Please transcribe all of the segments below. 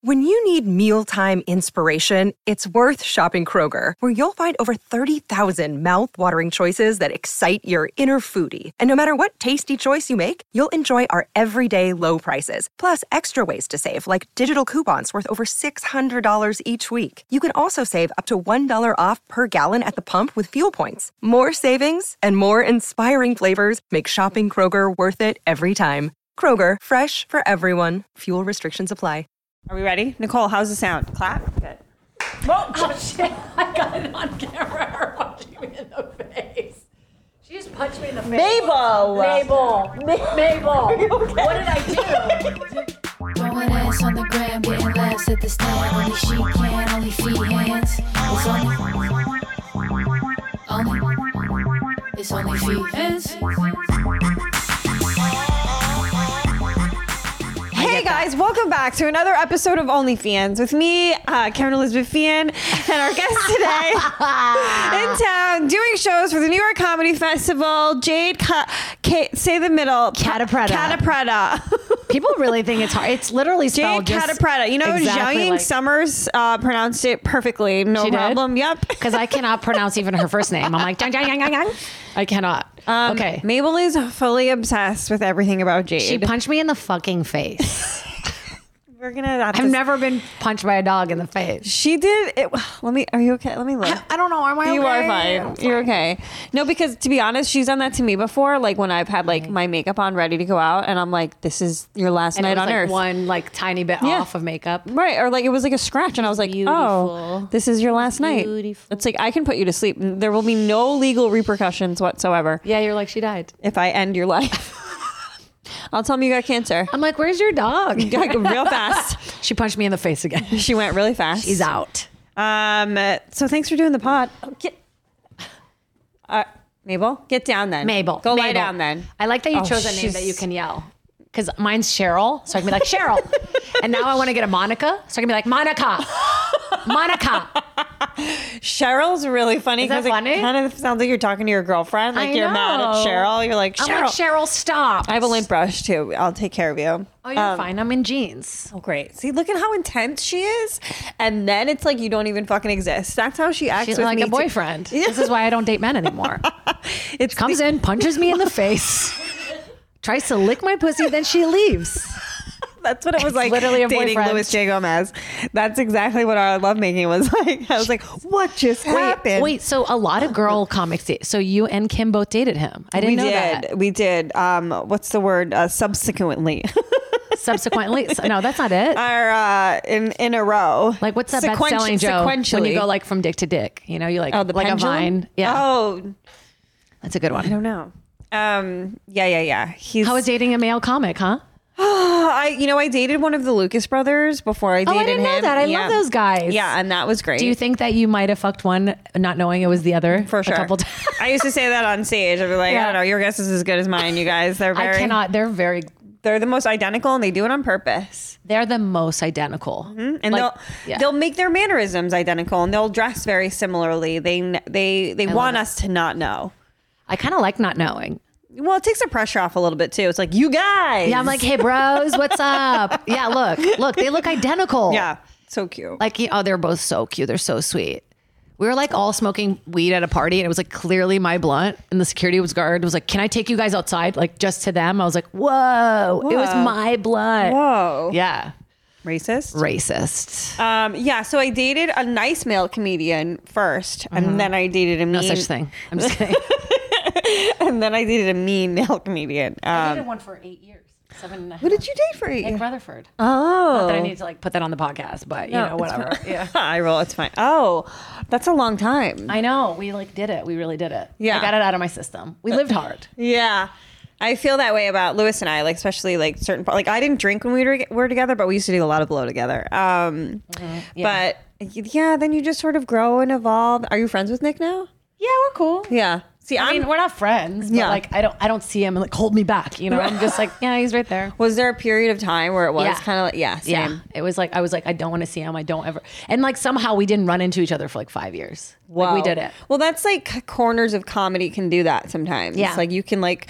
When you need mealtime inspiration, it's worth shopping Kroger, where you'll find over 30,000 mouth-watering choices that excite your inner foodie. And no matter what tasty choice you make, you'll enjoy our everyday low prices, plus extra ways to save, like digital coupons worth over $600 each week. You can also save up to $1 off per gallon at the pump with fuel points. More savings and more inspiring flavors make shopping Kroger worth it every time. Kroger, fresh for everyone. Fuel restrictions apply. Are we ready? Nicole, how's the sound? Clap? Good. Whoa, oh shit. I got it on camera, her punching me in the face. She just punched me in the face. Mabel! Mabel! Okay. What did I do? Throwing ass on the gram, getting laughs at the stand. Only she can, only feet, hands. It's only feet, hands. Hey guys, welcome back to another episode of OnlyFans with me, Karen Elizabeth Fian, and our guest today in town doing shows for the New York Comedy Festival, Jade, say the middle, Catapretta. People really think it's hard. It's literally spelled Jade Catapretta. You know, exactly Zhao Summers pronounced it perfectly. No problem. Yep. Because I cannot pronounce even her first name. I'm like, dang, dang, dang, dang, dang. I cannot. Okay. Mabel is fully obsessed with everything about Jade. She punched me in the fucking face. We're gonna. I've never been punched by a dog in the face. She did. Let me. Are you okay? Let me look. I don't know. Am I okay? You are fine. You're okay. No, because to be honest, she's done that to me before. Like when I've had like my makeup on, ready to go out, and I'm like, "This is your last night on Earth." One like tiny bit off of makeup, right? Or like it was like a scratch, and I was like, beautiful. "Oh, this is your last night." It's like I can put you to sleep. There will be no legal repercussions whatsoever. Yeah, you're like she died. If I end your life. I'll tell them you got cancer. I'm like, where's your dog? Real fast. She punched me in the face again. She went really fast. She's out. So thanks for doing the pod. Mabel, get down then. Mabel. Lie down then. I like that you chose a name that you can yell. Because mine's Cheryl, so I can be like, Cheryl. And now I want to get a Monica, so I can be like, Monica. Monica. Cheryl's really funny because it kind of sounds like you're talking to your girlfriend. Like you're mad at Cheryl. You're like, Cheryl. I'm like, Cheryl, stop. I have a lint brush too. I'll take care of you. Oh, you're fine. I'm in jeans. Oh, great. See, look at how intense she is. And then it's like you don't even fucking exist. That's how she acts She's with like me a boyfriend. This is why I don't date men anymore. It comes in, punches me in the face, tries to lick my pussy, then she leaves. That's what it was like literally a dating boyfriend. Louis J. Gomez. That's exactly what our lovemaking was like. I was like, what just happened? Wait, so a lot of girl comics date. So you and Kim both dated him. I didn't know that. We did. What's the word? Subsequently. Subsequently? No, that's not it. In a row. Like what's that best-selling joke? When you go like from dick to dick. You know, you like, the like pendulum? a vine. Yeah. Oh. That's a good one. I don't know. Yeah. How was dating a male comic, huh? I dated one of the Lucas brothers before I dated him. I didn't know that. I love those guys. Yeah, and that was great. Do you think that you might have fucked one not knowing it was the other? For sure. A couple times? I used to say that on stage. I'd be like, I don't know, your guess is as good as mine, you guys. They're very... I cannot. They're the most identical and they do it on purpose. They're the most identical. Mm-hmm. And they'll make their mannerisms identical and they'll dress very similarly. They want us to not know. I kind of like not knowing. Well, it takes the pressure off a little bit too. It's like, you guys. Yeah, I'm like, hey bros, what's up? Yeah, look, they look identical. Yeah, so cute. Like, they're both so cute. They're so sweet. We were like all smoking weed at a party and it was like clearly my blunt and the security guard was like, can I take you guys outside? Like just to them. I was like, whoa. It was my blunt. Whoa. Yeah. Racist. Yeah. So I dated a nice male comedian first and then I dated a mean. No such thing. I'm just kidding. And then I dated a mean male comedian. I dated one for 8 years. 7.5. Who did you date for 8 years? Nick Rutherford. Oh. Not that I need to like put that on the podcast, but you know, whatever. Yeah. I roll. It's fine. Oh, that's a long time. I know. We like did it. We really did it. Yeah. I got it out of my system. We lived hard. Yeah. I feel that way about Louis and I, like especially like certain like I didn't drink when we were together, but we used to do a lot of blow together. Yeah. But yeah, then you just sort of grow and evolve. Are you friends with Nick now? Yeah, we're cool. Yeah. See, I mean, we're not friends, but like I don't see him and like hold me back, you know. I'm just like, yeah, he's right there. Was there a period of time where it was kind of like, same. Yeah. It was like I was like, I don't want to see him. I don't ever. And like somehow we didn't run into each other for like 5 years. Like we did it. Well, that's like corners of comedy can do that sometimes. Yeah. Like you can like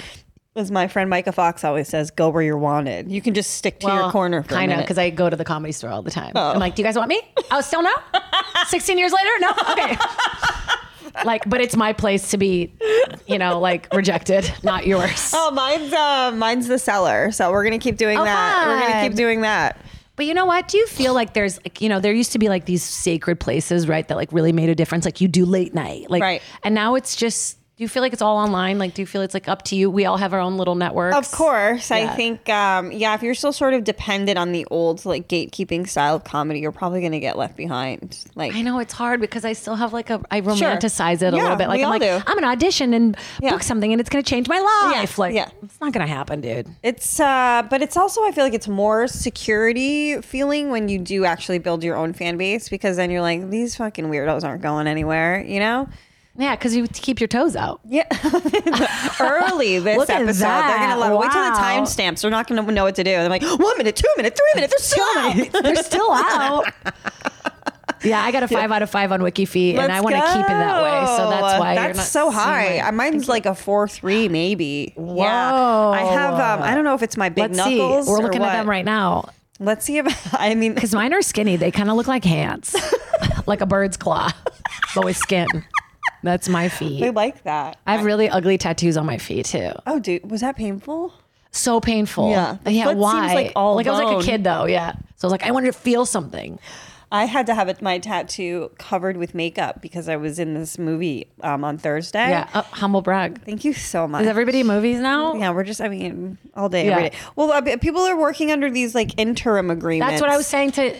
As my friend Micah Fox always says, go where you're wanted. You can just stick to your corner for a minute. because I go to the Comedy Store all the time. I'm like, do you guys want me? Oh, still no? 16 years later? No? Okay. Like, but it's my place to be, like rejected, not yours. Oh, mine's the cellar. So we're going to keep doing that. Fun. We're going to keep doing that. But you know what? Do you feel like there's like, there used to be like these sacred places, right? That like really made a difference. Like you do late night. Like, right. And now it's just, do you feel like it's all online? Like, do you feel it's like up to you? We all have our own little networks. Of course. Yeah. I think, if you're still sort of dependent on the old like gatekeeping style of comedy, you're probably going to get left behind. Like, I know it's hard because I still have like I romanticize it a little bit. Like we I'm all like, do. I'm going to audition and book something and it's going to change my life. It's not going to happen, dude. It's, but it's also, I feel like it's more security feeling when you do actually build your own fan base, because then you're like, these fucking weirdos aren't going anywhere, Yeah, because you keep your toes out. Yeah. Early this Look at episode. that. They're going to love it. Wait till the Wow. timestamps. They're not going to know what to do. They're like, 1 minute, 2 minutes, 3 minutes. They're still out. They're still out. Yeah, I got a 5 out of 5 on WikiFeet, and I want to keep it that way. So that's why that's you're not so high. seeing my- Mine's like a 4.3 maybe. Whoa. Yeah. I have. I don't know if it's my big Let's see. knuckles. We're or looking at what. them right now. Let's see if Because mine are skinny. They kind of look like hands, like a bird's claw, but with skin. That's my feet. I like that. I have really ugly tattoos on my feet too. Oh, dude, was that painful? So painful. Yeah. The Yeah. foot Why? seems like all I was like bone. a kid though. Yeah. So I was like, I wanted to feel something. I had to have my tattoo covered with makeup because I was in this movie on Thursday. Yeah. Humble brag. Thank you so much. Is everybody in movies now? Yeah, we're just, all day, Yeah. every day. Well, people are working under these like interim agreements. That's what I was saying to,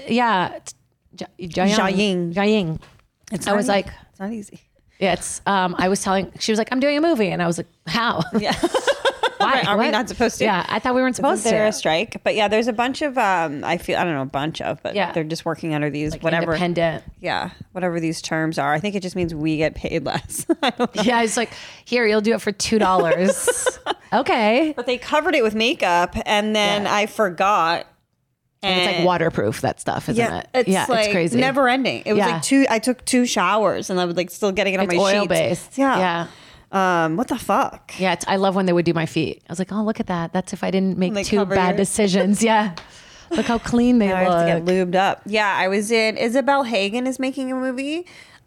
Jiaying. Jiaying. I was like, it's not easy. yeah, it's, I was telling, she was like, I'm doing a movie. And I was like, how? Yeah. Why? Right, are we What? not supposed to? Yeah, I thought we weren't supposed Isn't there to. a strike? But yeah, there's a bunch of, I don't know, a bunch of, but Yeah. they're just working under these, Like whatever. independent. Yeah, whatever these terms are. I think it just means we get paid less. I don't know. Yeah, it's like, here, you'll do it for $2. Okay. But they covered it with makeup, and then Yeah. I forgot. And it's like waterproof, that stuff, isn't it? It's crazy. never ending. It was Yeah. like I took 2 showers, and I was like still getting it on It's my sheets. oil-based. Yeah. Yeah. What the fuck? Yeah, I love when they would do my feet. I was like, oh, look at that. That's if I didn't make They 2 cover bad your- decisions. Yeah. Look how clean they Now I have to look. get lubed up. Yeah, I was in. Isabel Hagen is making a movie.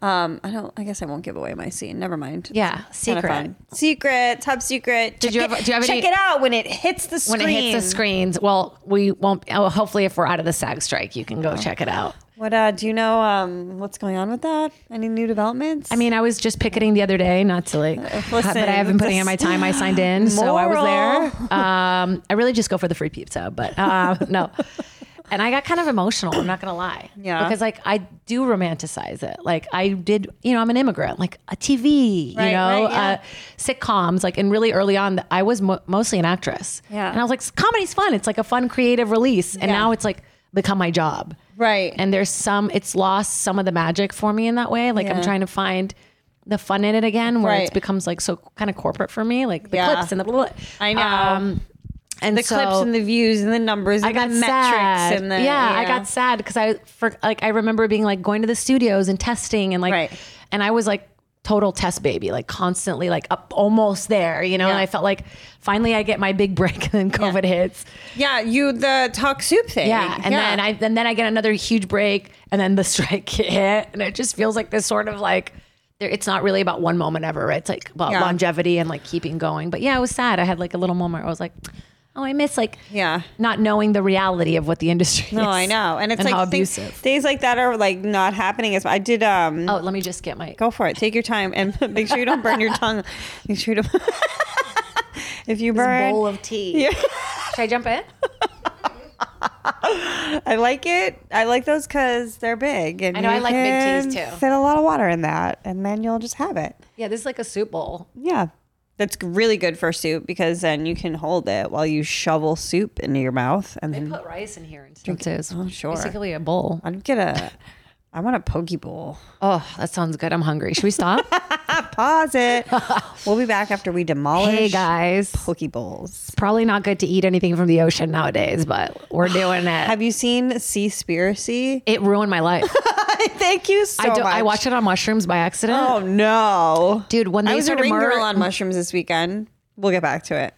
I guess I won't give away my scene. Never mind. Yeah, It's kinda secret. fun. Secret, top secret. Do you have check any- it out when it hits the screen? When it hits the screens, well, we won't. Oh, hopefully, if we're out of the SAG strike, you can go check it out. What do you know? What's going on with that? Any new developments? I mean, I was just picketing the other day, not to like, but I haven't put in my time. I signed in, so I was there. I really just go for the free pizza, but no. And I got kind of emotional. I'm not gonna lie. Yeah. Because like I do romanticize it. Like I did, I'm an immigrant. Like a TV, Right, yeah. sitcoms. Like and really early on, I was mostly an actress. Yeah. And I was like, comedy's fun. It's like a fun creative release. And Yeah. now it's like become my job. Right. And it's lost some of the magic for me in that way. Like I'm Yeah. trying to find the fun in it again, where Right. it becomes like so kind of corporate for me, like the Yeah. clips and the blah, blah. I know. And the so clips and the views and the numbers and I got the metrics sad. and the I got sad because I remember being like going to the studios and testing and like, Right. and I was like total test baby, like constantly like up almost there, and I felt like finally I get my big break and then COVID hits. Yeah, the talk soup thing. Yeah. And then I get another huge break and then the strike hit. And it just feels like this sort of like, it's not really about one moment ever, right? It's like about longevity and like keeping going. But yeah, it was sad. I had like a little moment where I was like, oh, I miss like not knowing the reality of what the industry is. No, I know. And it's like how abusive. days like that are like not happening as I did Oh, let me just get my go for it. Take your time and make sure you don't burn your tongue. Make sure you don't if you burn bowl of tea. Yeah. Should I jump in? I like it. I like those because they're big. And I know, I you like big can teas, too. Fit a lot of water in that, and then you'll just have it. Yeah, this is like a soup bowl. Yeah. That's really good for soup because then you can hold it while you shovel soup into your mouth and They then put rice in here and stuff too. So Oh, sure. basically a bowl. I want a poke bowl. Oh, that sounds good. I'm hungry. Should we stop? Pause it. We'll be back after we demolish Hey guys. poke bowls. Probably not good to eat anything from the ocean nowadays, but we're doing it. Have you seen Seaspiracy? It ruined my life. Thank you so much. I watched it on mushrooms by accident. Oh no, Dude, when they I was a started ring girl murdering on mushrooms this weekend. We'll get back to it.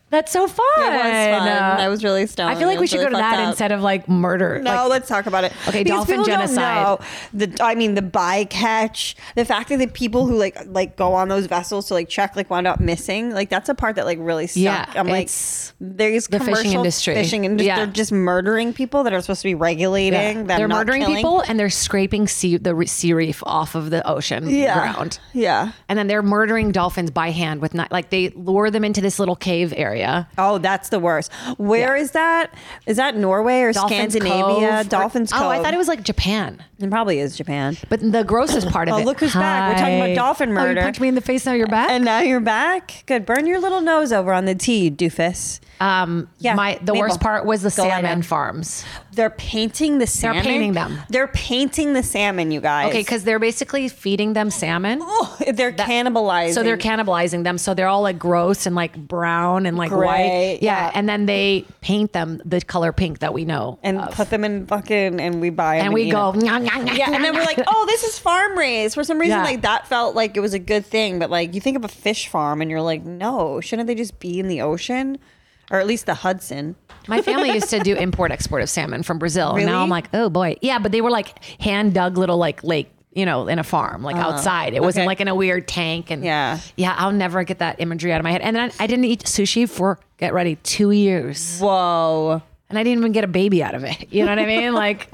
That's so fun. It was fun. I was really stoned. I feel like It we was should really go to that fucked up. instead of like murder. No, Like, let's talk about it. Okay, Because dolphin people don't genocide. know the bycatch, the fact that the people who like go on those vessels to like check like wound up missing. Like that's a part that like really sucked. Yeah, I'm like, it's there's the fishing commercial industry. Yeah. They're just murdering people that are supposed to be regulating. Them they're not murdering killing. people and they're scraping the sea reef off of the ocean ground. Yeah. And then they're murdering dolphins by hand with like they lure them into this little cave area. Oh, that's the worst. Where is that? Is that Norway or Dolphins Scandinavia? Cove. Dolphins Cove. Oh, I thought it was like Japan. It probably is Japan. But the grossest part of Oh, it. look who's back. We're talking about dolphin Oh, murder. you punched me in the face, now you're back? And now you're back. Good. Burn your little nose over on the tea, you doofus. The Mabel, worst part was the go lie down. salmon farms. They're painting the salmon. painting them. They're painting the salmon, you guys. Okay, because they're basically feeding them salmon. Oh, they're cannibalizing. So they're cannibalizing them. So they're all like gross and like brown and like Gray, white. yeah. And then they paint them the color pink that we know. and of. put them in fucking, and we buy them. And we eat go, them. "Nyah, nyah, nyah, Yeah, and then we're like, oh, this is farm raised. For some reason, Yeah. like that felt like it was a good thing. But like you think of a fish farm and you're like, no, shouldn't they just be in the ocean? Or at least the Hudson. My family used to do import-export of salmon from Brazil. Really? And now I'm like, oh boy. Yeah, but they were like hand-dug little like lake, in a farm, like outside. It wasn't okay. like in a weird tank. And Yeah. I'll never get that imagery out of my head. And then I didn't eat sushi for, get ready, 2 years. Whoa. And I didn't even get a baby out of it. You know what I mean? Like,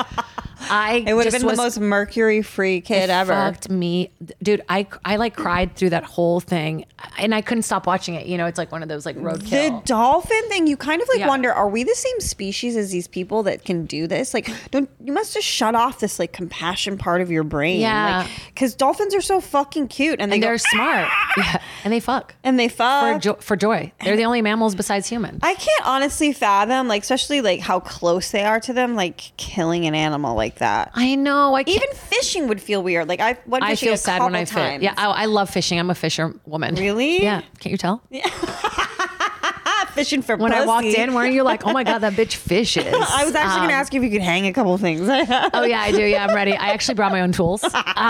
It would have been the most mercury-free kid ever. Fucked me, dude. I like cried through that whole thing, and I couldn't stop watching it. It's like one of those like The roadkill. dolphin thing, you kind of like Yeah. wonder, are we the same species as these people that can do this? Like, you must just shut off this like compassion part of your brain. Yeah. Because dolphins are so fucking cute and they And go, they're smart, yeah, and they fuck and they fuck. for joy. They're the only mammals besides humans. I can't honestly fathom, like, especially like how close they are to them, like killing an animal like that. I know. I can't, Even fishing would feel weird. Like I went I fishing feel a sad couple when I fish. times. Yeah, I love fishing. I'm a fisher woman. Really? Yeah. Can't you tell? Fishing for When I pussy. walked in, weren't you like, oh my god, that bitch fishes? I was actually going to ask you if you could hang a couple things. Oh yeah, I do. Yeah, I'm ready. I actually brought my own tools.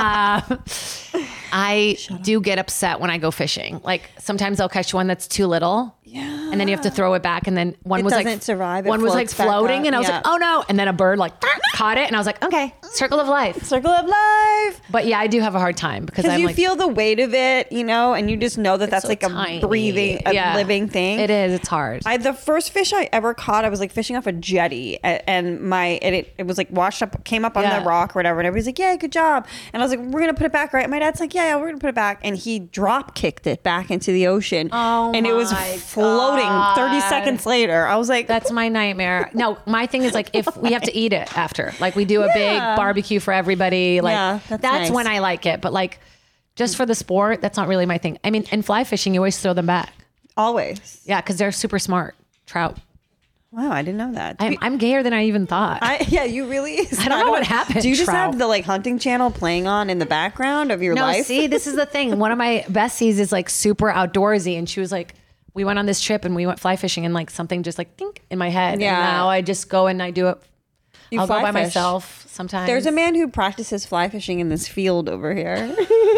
I do get upset when I go fishing. Like sometimes I'll catch one that's too little. Yeah. And then you have to throw it back, and then one It was like doesn't survive. It One was like floats back floating, up. and I was Yeah. like, oh no! And then a bird like caught it, and I was like, okay, circle of life. Circle of life. But yeah, I do have a hard time because Because I'm you like, feel the weight of it, and you just know that that's so like a tiny. breathing, Yeah. living thing. It is. It's hard. The first fish I ever caught, I was like fishing off a jetty, and it was like washed up, came up on Yeah. the rock or whatever, and everybody's like, "Yeah, good job." And I was like, "We're gonna put it back, right?" And my dad's like, "Yeah, we're gonna put it back," and he drop kicked it back into the ocean, and it was my floating. 30 God. seconds later, I was like, That's my nightmare. No, my thing is like if we have to eat it after, like we do a big barbecue for everybody, like Yeah, that's nice. when I like it. But like just for the sport, that's not really my thing. I mean, in fly fishing, you always throw them back. always." Yeah, because they're super smart. Trout. Wow, I didn't know that. I'm gayer than I even thought. Yeah, you really. I don't know what happened, Do you just Trout. have the like hunting channel playing on in the background of your no, life? see, this is the thing. One of my besties is like super outdoorsy, and she was like, we went on this trip and we went fly fishing, and like something just like think in my head. Yeah. And now I just go and I do it. You I'll go fly by fish. myself sometimes. There's a man who practices fly fishing in this field over here.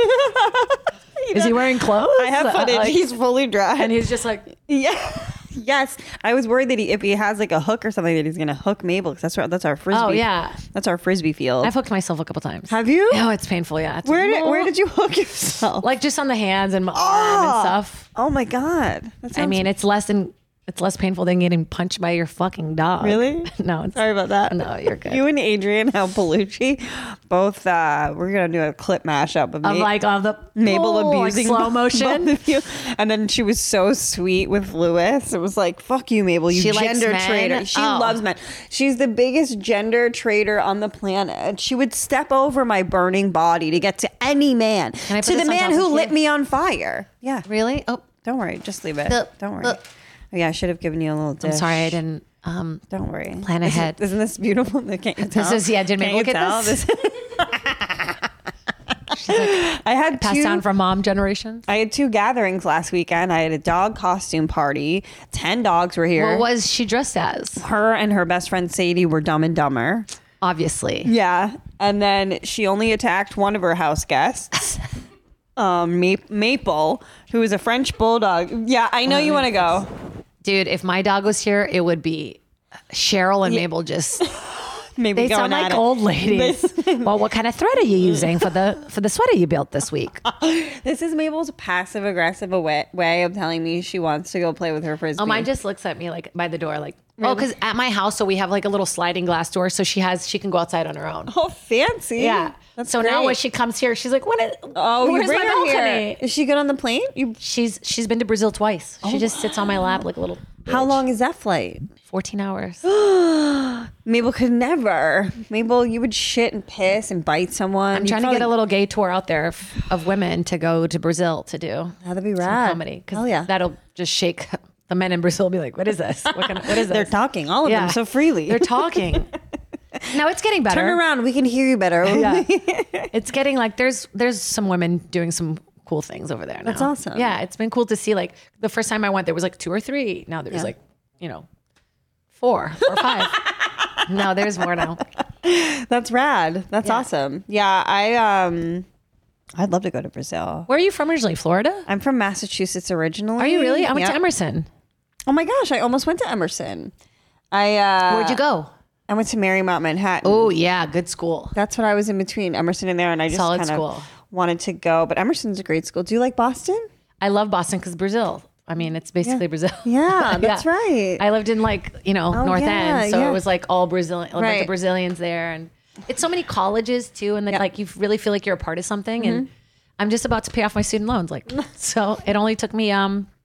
Is he wearing clothes? I have footage. Like- He's fully dressed. and he's just like, yeah. Yes. I was worried that if he has like a hook or something, that he's going to hook Mabel, because that's our frisbee. oh yeah. That's our frisbee field. I've hooked myself a couple times. Have you? Oh, it's painful. Yeah. It's Where did you hook yourself? like just on the hands and my arm and stuff? Oh my God. That I sounds- mean, it's less painful than getting punched by your fucking dog. Really? No. It's, Sorry about that. No, you're good. You and Adrian Palucci, both, we're going to do a clip mashup of of like of the Mabel abusing like slow motion. both of you. And then she was so sweet with Lewis. It was like, fuck you, Mabel, you She likes gender men? traitor. She Oh. loves men. She's the biggest gender traitor on the planet. She would step over my burning body to get to any man. Can I put To the this on man top who of lit you? me on fire. Yeah. Really? Oh, Don't worry. Just leave it. The- Don't worry. the- Oh, yeah, I should have given you a little dish. I'm sorry, I didn't. Don't worry. Plan ahead. Isn't this beautiful? Can't you tell? is- yeah, did Can't Mabel you get tell? this? I had Passed two. down from mom generation. I had two gatherings last weekend. I had a dog costume party. 10 dogs were here. What was she dressed as? Her and her best friend Sadie were Dumb and Dumber. Obviously. Yeah. And then she only attacked one of her house guests, Maple, who is a French bulldog. Yeah, I know you want to go. Dude, if my dog was here, it would be Cheryl and Mabel just. Maybe They sound like old ladies. Well, what kind of thread are you using for the sweater you built this week? This is Mabel's passive aggressive way of telling me she wants to go play with her frisbee. Oh, mine just looks at me like by the door, like, oh, because at my house, so we have like a little sliding glass door, so she can go outside on her own. Oh, fancy. Yeah. That's so now great. when she comes here, she's like, where's you my bring her balcony? here. Is she good on the plane? She's been to Brazil twice. She just sits on my lap like a little. How bitch. long is that flight? 14 hours. Mabel could never. Mabel, you would shit and piss and bite someone. I'm trying to get a little gay tour out there of women to go to Brazil to do. That'd be some rad. comedy. Hell Because yeah. that'll just shake the men in Brazil. Be like, what is this? What is this? They're talking, all of them, so freely. They're talking. No, it's getting better. Turn around. We can hear you better. Yeah. It's getting like there's some women doing some cool things over there now. That's awesome. Yeah, it's been cool to see. Like the first time I went, there was like 2 or 3. Now there's like 4 or 5. No, there's more now. That's rad. That's awesome. Yeah, I'd love to go to Brazil. Where are you from originally? Florida? I'm from Massachusetts originally. Are you really? I went Yep. to Emerson. Oh my gosh, I almost went to Emerson. Where'd you go? I went to Marymount Manhattan. Oh yeah, good school. That's what I was in between Emerson and there, and I just Solid kind school. of wanted to go. But Emerson's a great school. Do you like Boston? I love Boston because Brazil. I mean, it's basically Brazil. Yeah, that's right. I lived in North yeah, End, so yeah. it was like all Brazilian, a bunch Right. of Brazilians there, and it's so many colleges too, and then like you really feel like you're a part of something. And I'm just about to pay off my student loans, like so. It only took me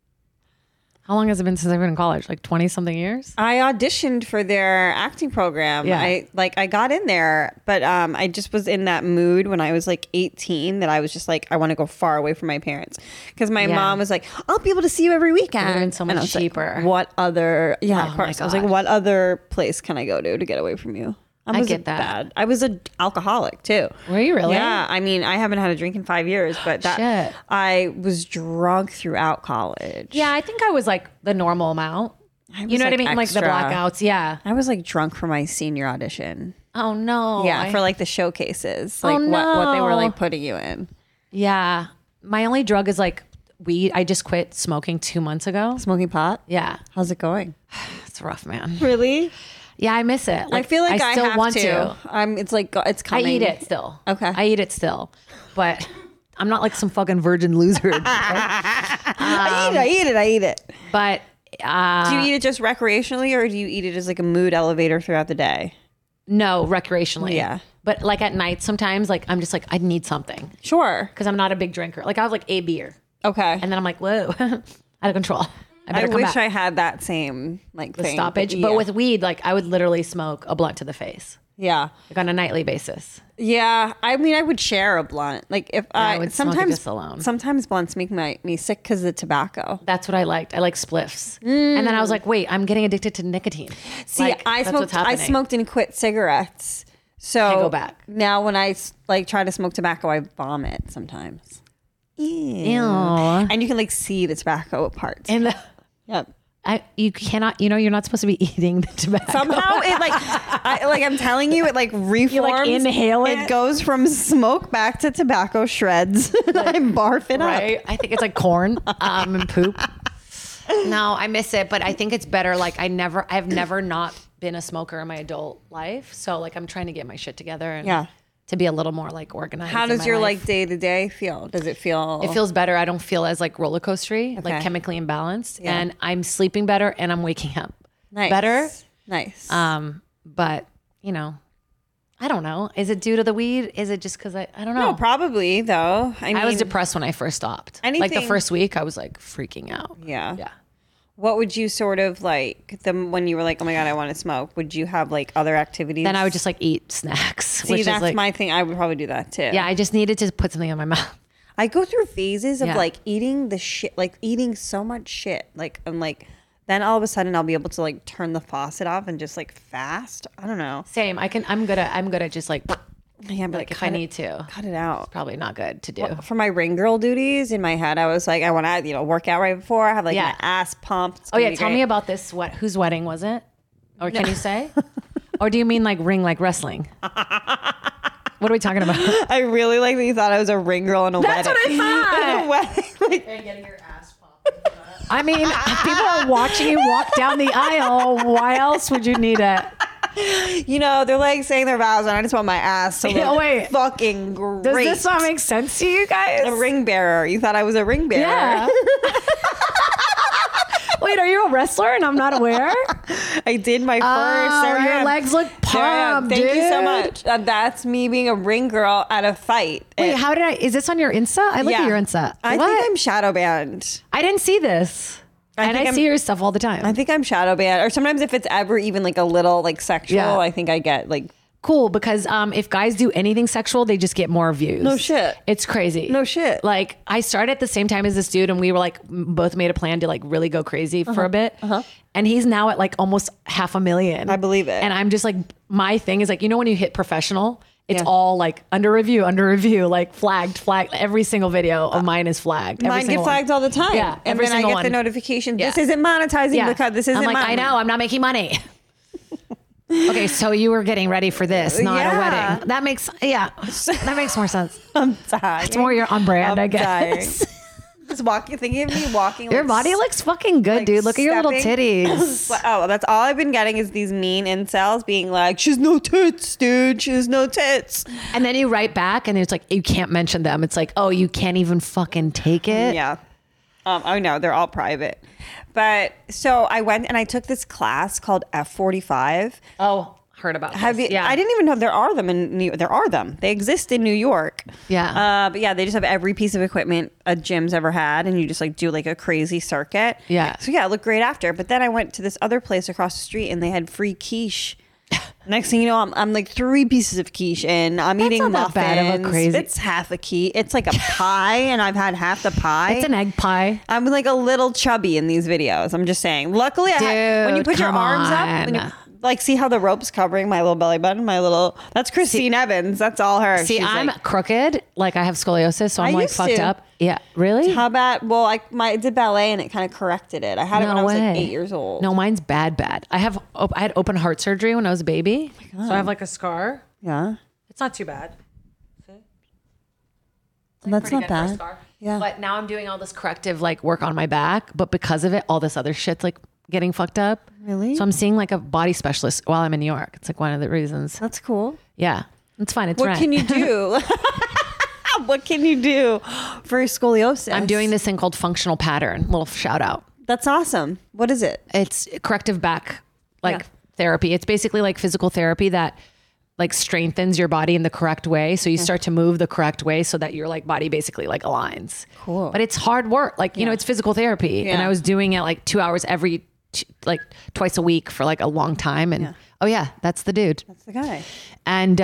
how long has it been since I've been in college? Like 20 something years. I auditioned for their acting program. Yeah. I got in there, but I just was in that mood when I was like 18 that I was just like, I want to go far away from my parents because my Yeah. mom was like, I'll be able to see you every weekend. Would've been so much And I was like, cheaper. what other? Yeah, Oh of my course. I was like, God. what other place can I go to get away from you? I get that. Bad. I was an alcoholic too. Were you really? Yeah. I mean, I haven't had a drink in 5 years, but Shit. I was drunk throughout college. Yeah, I think I was like the normal amount. was, You know what I like, mean? Like the extra. blackouts. Yeah. I was like drunk for my senior audition. Oh no. Yeah, for like the showcases, like Oh, what they were no. like putting you in. Yeah. My only drug is like weed. I just quit smoking 2 months ago. Smoking pot. Yeah. How's it going? It's rough, man. Really? Yeah, I miss it. I feel like I still have want to. It's like it's I coming. eat it still. Okay. I eat it still. But I'm not like some fucking virgin loser. I eat it. But Do you eat it just recreationally, or do you eat it as like a mood elevator throughout the day? no, recreationally. Yeah. But like at night sometimes like I'm just like I need something Sure. because I'm not a big drinker. Like I have like a beer Okay. and then I'm like, whoa, out of control. I I better come wish back. I had that same like The thing. stoppage. Yeah. But with weed, like I would literally smoke a blunt to the face. yeah. Like on a nightly basis. Yeah, I mean, I would share a blunt. Like if I would smoke it sometimes just alone. Sometimes blunts make me sick because of the tobacco. That's what I liked. I like spliffs. And then I was like, wait, I'm getting addicted to nicotine. See, Like, I that's what's smoked. I happening. smoked and quit cigarettes. So Can't go back. Now when I like try to smoke tobacco, I vomit sometimes. Ew. And you can like see the tobacco parts. And the, Yep. you cannot, you're not supposed to be eating the tobacco. Somehow it I'm telling you, it like reforms. inhale it? It goes from smoke back to tobacco shreds. I barf it up. Right? I think it's like corn and poop. No, I miss it, but I think it's better. Like I've never not been a smoker in my adult life. So like I'm trying to get my shit together and Yeah. to be a little more like organized. How in does my your life. like day to day feel? Does it feel? It feels better. I don't feel as like roller coastery, Okay. like chemically imbalanced, Yeah. and I'm sleeping better and I'm waking up nice. better. Nice. But I don't know. Is it due to the weed? Is it just because I don't know. No, probably though. I mean, I was depressed when I first stopped. Like the anything- first week, I was like freaking out. Yeah. Yeah. What would you sort of like when you were like, oh my God, I want to smoke? Would you have like other activities? Then I would just like eat snacks. See, which that's is like, my thing. I would probably do that too. yeah, I just needed to put something in my mouth. I go through phases of Yeah. like eating the shit, like eating so much shit. Like I'm like, then all of a sudden I'll be able to like turn the faucet off and just like fast. I don't know. Same. I'm good at just like Yeah, but like if I need to. cut it out. Probably not good to do. For my ring girl duties in my head, I was like, I want to, work out right before. I have like Yeah. my ass pumped. It's Oh gonna yeah, be tell great. me about this. Whose wedding was it? Or can you say? Or do you mean like ring like wrestling? What are we talking about? I really like that you thought I was a ring girl in a That's wedding. what I thought. In a wedding, like, And getting your ass popped. I mean, if people are watching you walk down the aisle, why else would you need it? You know, they're like saying their vows, and I just want my ass to look fucking great. Does this not make sense to you guys? A ring bearer. You thought I was a ring bearer? Yeah. Wait, are you a wrestler and I'm not aware? I did my first. Your legs look pumped, Thank you so dude. much. That's me being a ring girl at a fight. Wait, how did is this on your Insta? I look at your Insta. I What? think I'm shadow banned. I didn't see this. I see your stuff all the time. I think I'm shadow banned. Or sometimes if it's ever even like a little like sexual, Yeah. I think I get like. Cool, because if guys do anything sexual, they just get more views. No shit. It's crazy. No shit. Like, I started at the same time as this dude, and we were like, both made a plan to like really go crazy for a bit. And he's now at like almost 500,000. I believe it. And I'm just like, my thing is like, you know, when you hit professional, it's Yeah. all like under review, like flagged. Every single video of mine is flagged. Mine get flagged all the time. Yeah, And every then I single get one. the notification. Yeah. This isn't monetizing because this isn't I'm like, mine. I know, I'm not making money. Okay, so you were getting ready for this, not a Yeah. wedding. That makes more sense. I'm dying. It's more your on brand, I guess. dying. Just walking, thinking of me walking. Your like, body looks fucking good, like dude. Look at your little stepping. titties. Oh, that's all I've been getting is these mean incels being like, she's no tits, dude. She's no tits. And then you write back and it's like, you can't mention them. It's like, oh, you can't even fucking take it. Yeah. Oh no, they're all private. But so I went and I took this class called F45. Oh, heard about Have this. you? Yeah. I didn't even know there are them in New. There are them. They exist in New York. Yeah. But yeah, they just have every piece of equipment a gym's ever had, and you just like do like a crazy circuit. Yeah. So yeah, it looked great after. But then I went to this other place across the street, and they had free quiche. Next thing you know, I'm like 3 pieces of quiche in. I'm eating not muffins. that bad of a crazy- It's half a quiche. It's like a pie, and I've had half the pie. It's an egg pie. I'm like a little chubby in these videos. I'm just saying. Luckily, when you Dude, put your come arms up, when you, on. like see how the rope's covering my little belly button, that's Christine Evans. That's all her. See, She's I'm like, crooked. Like I have scoliosis, so I'm I like used fucked to. up. Yeah. Really? how about? Well, I did ballet and it kind of corrected it. I had it when I was like 8 years old. No, mine's bad. I had open heart surgery when I was a baby. So I have like a scar. Yeah, It's not too bad. that's not bad. Yeah. But now I'm doing all this corrective like work on my back, but because of it, all this other shit's like getting fucked up. Really? So I'm seeing like a body specialist while I'm in New York. It's like one of the reasons. That's cool. Yeah. It's fine. It's What rent. can you do? What can you do for scoliosis? I'm doing this thing called functional pattern. Little shout out. That's awesome. What is it? It's corrective back like Yeah. therapy. It's basically like physical therapy that like strengthens your body in the correct way. So you start to move the correct way so that your like body basically like aligns. Cool. But it's hard work. Like, you know, it's physical therapy. And Yeah. I was doing it like 2 hours like twice a week for like a long time. And oh yeah, that's the dude. That's the guy. And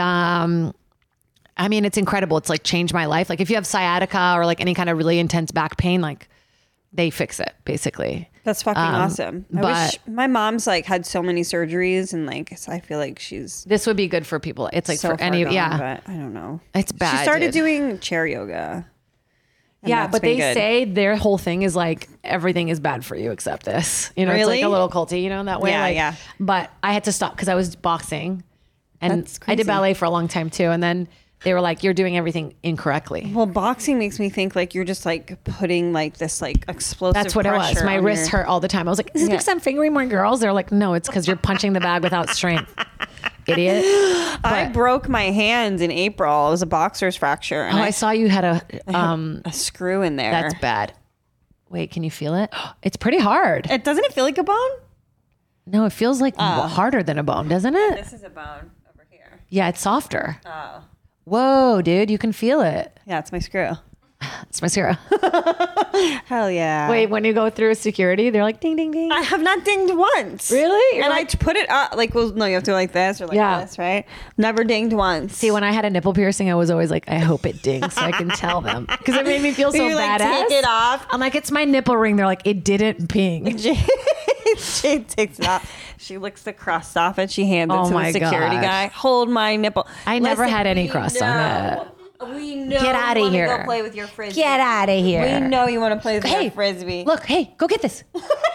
I mean, it's incredible. It's like changed my life. Like if you have sciatica or like any kind of really intense back pain, like they fix it basically. That's fucking awesome. I but- wish my mom's like had so many surgeries and like I feel like she's This would be good for people. It's like so for far any, gone, yeah. but I don't know. It's bad. She started dude. doing chair yoga. and Yeah, that's but been they good. say their whole thing is like everything is bad for you except this. You know, it's Really? like a little culty, you know, in that way. Yeah, like, yeah. But I had to stop because I was boxing and That's I did crazy. ballet for a long time too. And then they were like, you're doing everything incorrectly. Well, boxing makes me think like you're just like putting like this like explosive. That's what it was. pressure My on wrists your- hurt all the time. I was like, is it because I'm fingering more girls? They're like, no, it's because you're punching the bag without strength. Idiot. I broke my hand in April. It was a boxer's fracture. And Oh, I saw you had a screw in there. that's bad. Wait, can you feel it? It's pretty hard. Doesn't it feel like a bone? No, it feels like harder than a bone, doesn't it? This is a bone over here. Yeah, it's softer. Oh. Whoa, dude, you can feel it. Yeah, it's my screw. It's my Sarah. Hell yeah. Wait, when you go through security, they're like ding, ding, ding. I have not dinged once. Really? You're And like- I put it up like, well, no, you have to like this or like Yeah. this, right? Never dinged once. See, when I had a nipple piercing, I was always like, I hope it dings so I can tell them. Because it made me feel so You, like, badass. take it off. I'm like, it's my nipple ring. They're like, it didn't ping. She takes it off. She licks the crust off and she hands it Oh to my the security gosh. guy. Hold my nipple. I never Listen, had any we crust on know- We know Get outta you wanna here. Go play with your frisbee. Get out of here. We know you want to play with Hey, your frisbee. Look, hey, go get this.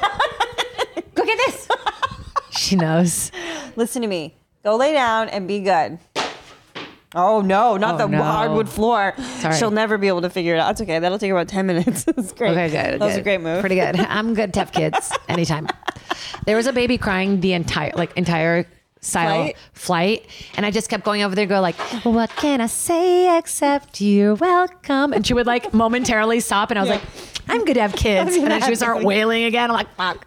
Go get this. She knows. Listen to me. Go lay down and be good. Oh no, not the no. hardwood floor. Sorry. She'll never be able to figure it out. It's okay. That'll take about 10 minutes. It's great. Okay, good. That was a good. great move. Pretty good. I'm good to have kids anytime. There was a baby crying the entire flight, and I just kept going over there, go like, "What can I say except you're welcome?" And she would like momentarily stop, and I was like, "I'm good to have kids," and then she would start wailing again. I'm like, "Fuck."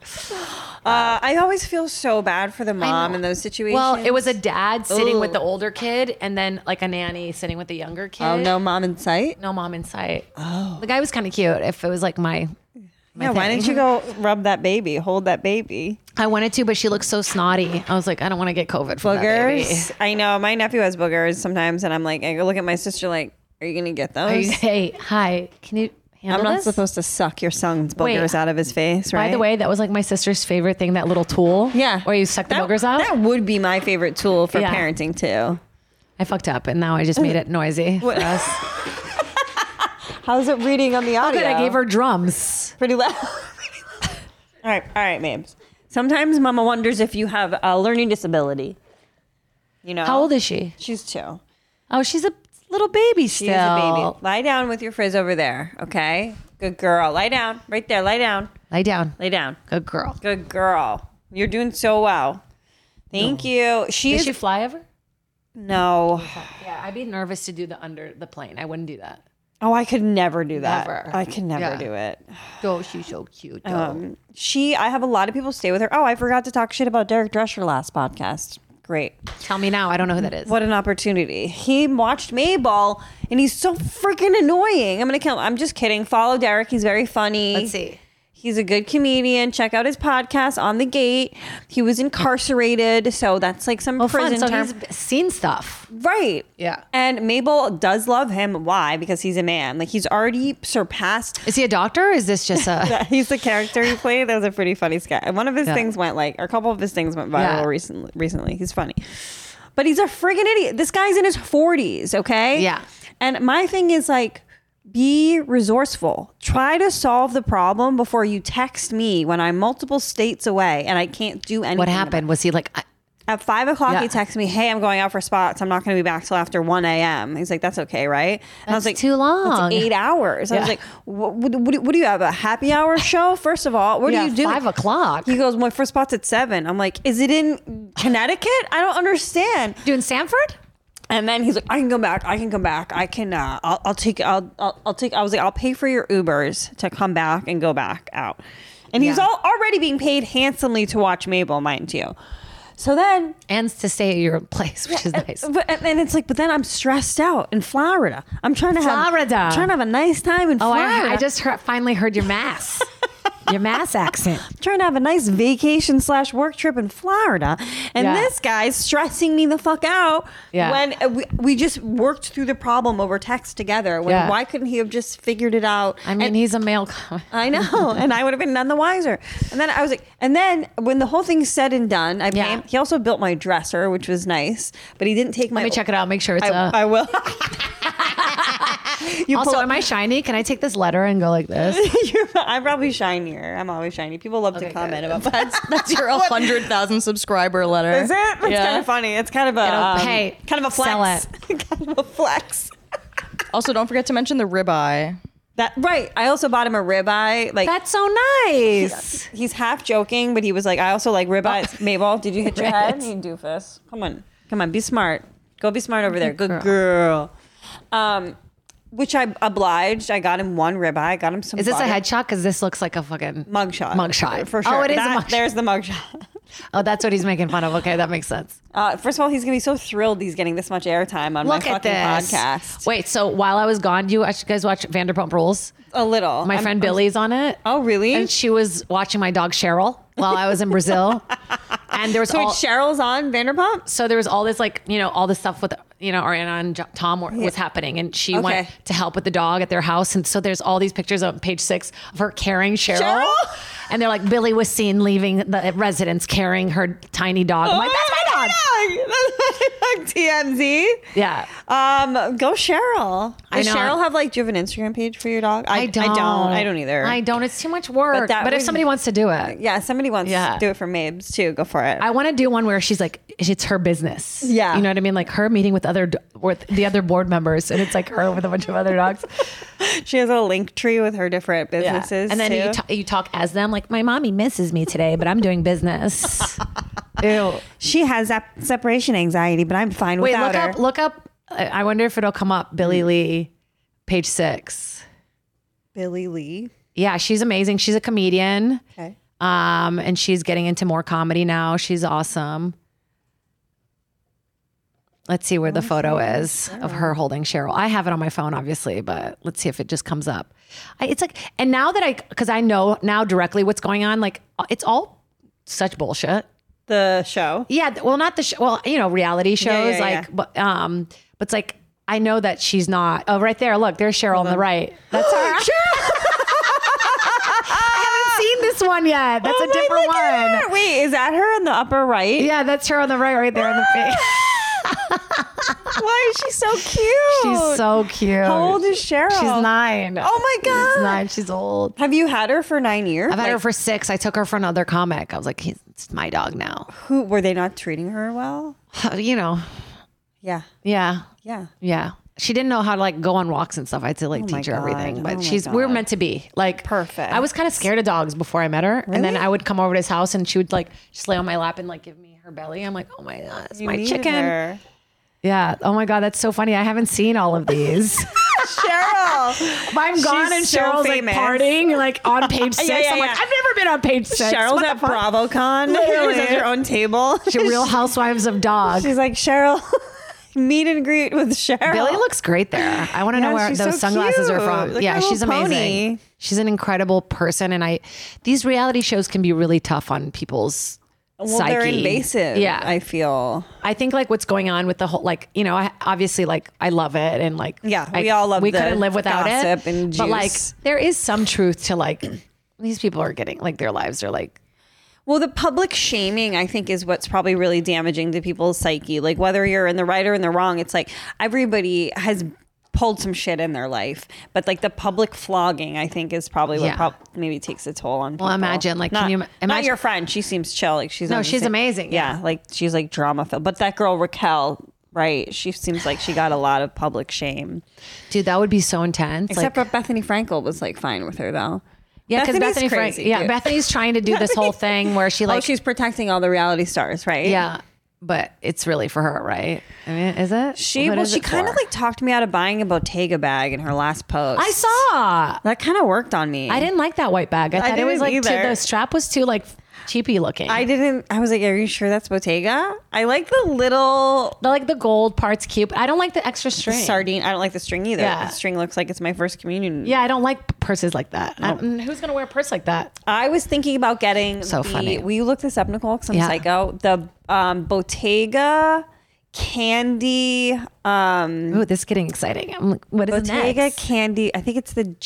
I always feel so bad for the mom in those situations. Well, it was a dad sitting with the older kid, and then like a nanny sitting with the younger kid. Oh, no mom in sight? No mom in sight. Oh, the guy was kind of cute. If it was like my Yeah, why didn't you go rub that baby, hold that baby? I wanted to, but she looked so snotty. I was like, I don't want to get COVID from that baby. Boogers? I know. My nephew has boogers sometimes, and I'm like, I look at my sister like, are you going to get those? Hey, hi, can you handle I'm not this? supposed to suck your son's boogers out of his face, right? By the way, that was like my sister's favorite thing, that little tool. Yeah. Where you suck the boogers out. That would be my favorite tool for Yeah. parenting, too. I fucked up, and now I just made it noisy for us. How's it reading on the audio? Good, I gave her drums. Pretty loud. All right, Mabes. Sometimes Mama wonders if you have a learning disability. You know? How old is she? She's 2. Oh, she's a little baby still. She's a baby. Lie down with your frizz over there, okay? Good girl. Lie down. Right there. Lie down. Lie down. Lay down. Good girl. Good girl. You're doing so well. Thank you. Did she is fly ever? No. Yeah, I'd be nervous to do the under the plane. I wouldn't do that. Oh, I could never do that. Never. I could never Yeah. do it. Oh, she's so cute. I have a lot of people stay with her. Oh, I forgot to talk shit about Derek Drescher last podcast. Great. Tell me now. I don't know who that is. What an opportunity. He watched Mabel and he's so freaking annoying. I'm going to kill him. I'm just kidding. Follow Derek. He's very funny. Let's see. He's a good comedian. Check out his podcast, On the Gate. He was incarcerated. So that's like some Oh, prison fun. So term. he's seen stuff. Right. Yeah. And Mabel does love him. Why? Because he's a man. Like he's already surpassed. Is he a doctor? Or is this just a... He's the character he played. That was a pretty funny sketch. One of his things went or a couple of his things went viral recently. He's funny. But he's a friggin' idiot. This guy's in his 40s, okay? Yeah. And my thing is like, be resourceful. Try to solve the problem before you text me when I'm multiple states away and I can't do anything. What happened? Was he like... At 5 o'clock, Yeah. he texted me, "Hey, I'm going out for spots. I'm not going to be back till after 1 a.m." He's like, "That's okay, right?" And I was That's like, too long. That's 8 hours. I was Yeah. like, what do you have? A happy hour show? First of all, what do you do? 5 o'clock. He goes, "My first spot's at 7." I'm like, "Is it in Connecticut? I don't understand." Doing Sanford? And then he's like, "I can come back. I can. I'll take. I was like, "I'll pay for your Ubers to come back and go back out." And he's Yeah. already being paid handsomely to watch Mabel, mind you. So then, And to stay at your place, which is nice. and it's like, but then I'm stressed out in Florida. I'm trying to have a nice time in Oh, Florida. I just finally heard your mass. Your mass accent. Trying to have a nice vacation / work trip in Florida. And Yeah. this guy's stressing me the fuck out Yeah. when we just worked through the problem over text together. Yeah. Why couldn't he have just figured it out? I mean, And- he's a male. I know. And I would have been none the wiser. And then I was like, and then when the whole thing's said and done, Yeah. he also built my dresser, which was nice, but he didn't take my. Let me check it out. Make sure it's I will. You Also, pull up- am I shiny? Can I take this letter and go like this? I'm probably shinier. I'm always shiny. People love to comment about that. That's your 100,000 subscriber letter. Is it? It's Yeah. kind of funny. It's kind of a hey, kind of a flex. sell kind of a flex. Also, don't forget to mention the ribeye. That right. I also bought him a ribeye. Like That's so nice. he's half joking, but he was like, "I also like ribeyes." Mabel, did you hit your head? Right. You doofus. Come on, be smart. Go be smart over there. Good girl. Which I obliged. I got him one ribeye. I got him some. Is this a butter. headshot? Because this looks like a fucking Mugshot. Mugshot. For sure. Oh, it is a That- mugshot. There's the mugshot. Oh, that's what he's making fun of. Okay, that makes sense. First of all, he's gonna be so thrilled he's getting this much airtime on Look my at fucking this podcast. Wait, so while I was gone, you guys watch Vanderpump Rules? A little. My friend Billy's on it. Oh, really? And she was watching my dog Cheryl while I was in Brazil. And there was So all, Cheryl's on Vanderpump? so there was all this like, all this stuff with, Ariana and Tom was happening. And she went to help with the dog at their house. And so there's all these pictures on page 6 of her carrying Cheryl. And they're like, Billy was seen leaving the residence carrying her tiny dog. I'm like, that's my dog. TMZ. Yeah. Go Cheryl. I Does know. Cheryl have like? Do you have an Instagram page for your dog? I don't. I don't either. I don't. It's too much work. that But if would- somebody wants to do it, Yeah, somebody wants to do it for Mabes too. Go for it. I want to do one where she's like, it's her business. Yeah. You know what I mean? Like her meeting with the other board members, and it's like her with a bunch of other dogs. She has a link tree with her different businesses. And then too. you talk as them, like, my mommy misses me today, but I'm doing business. Ew. She has separation anxiety, but I'm fine Wait, without her. look up. I wonder if it'll come up. Billy Lee, page 6. Billy Lee. Yeah, she's amazing. She's a comedian. Okay. And she's getting into more comedy now. She's awesome. Let's see where the photo is of her holding Cheryl. I have it on my phone, obviously, but let's see if it just comes up. It's like, and now that because I know now directly what's going on, like it's all such bullshit. The show. Yeah, well, not the show. Well, reality shows, yeah. but it's like I know that she's not. Oh, right there. Look, there's Cheryl on the right. That's her. I haven't seen this one yet. That's a different one. Wait, is that her in the upper right? Yeah, that's her on the right there in the face. Why is she so cute? She's so cute. How old is Cheryl? She's 9. Oh my God. She's 9. She's old. Have you had her for 9 years? I've had her for 6. I took her for another comic. I was like, it's my dog now. Who were they not treating her well? Yeah. Yeah. She didn't know how to like go on walks and stuff. I had to like teach her everything, but we were meant to be like perfect. I was kind of scared of dogs before I met her. And then I would come over to his house and she would like just lay on my lap and like give me her belly. I'm like, oh my God, it's my chicken. Her. Yeah. Oh my God, that's so funny. I haven't seen all of these. Cheryl. I'm gone and so Cheryl's famous. like partying like on page 6. Yeah. I'm like, I've never been on page 6. Cheryl's What at the fuck? BravoCon. Literally. She has her own table. She's Real Housewives of Dogs. She's like, Cheryl, meet and greet with Cheryl. Billy looks great there. I want to know where she's those so sunglasses are cute. from. Look Yeah, at her she's little amazing. pony. She's an incredible person, and these reality shows can be really tough on people's psyche. They're invasive. Yeah, I feel. I think like what's going on with the whole like obviously like I love it and like we all love we the couldn't live without gossip it. and But like juice. there is some truth to like these people are getting like their lives are like. Well, the public shaming, I think, is what's probably really damaging to people's psyche. Like, whether you're in the right or in the wrong, it's like everybody has pulled some shit in their life. But, like, the public flogging, I think, is probably what maybe takes a toll on people. Well, imagine, like, not, can you not imagine? your friend. She seems chill. Like, she's No, on the she's same- amazing. Yeah, like, she's, like, drama-filled. But that girl, Raquel, right, she seems like she got a lot of public shame. Dude, that would be so intense. Except for Bethany Frankel was, like, fine with her, though. Yeah, because Bethany's Bethany crazy, dude. Bethany's trying to do this whole thing where she like she's protecting all the reality stars, right? yeah, but it's really for her, right? I mean, is it? She What is she it kind of for? like talked me out of buying a Bottega bag in her last post. I saw. that kind of worked on me. I didn't like that white bag. I thought it was didn't like either. the strap was too like cheapy looking. I didn't. I was like, "Are you sure that's Bottega?" I like the little the gold part's cute. But I don't like the extra string. sardine. I don't like the string either. Yeah. The string looks like it's my first communion. Yeah, I don't like purses like that. Who's gonna wear a purse like that? I was thinking about getting. So funny. Will you look this up, Nicole? Because I'm Yeah. psycho. The Bottega candy. Ooh, this is getting exciting. I'm like, what is Bottega next? candy. I think it's the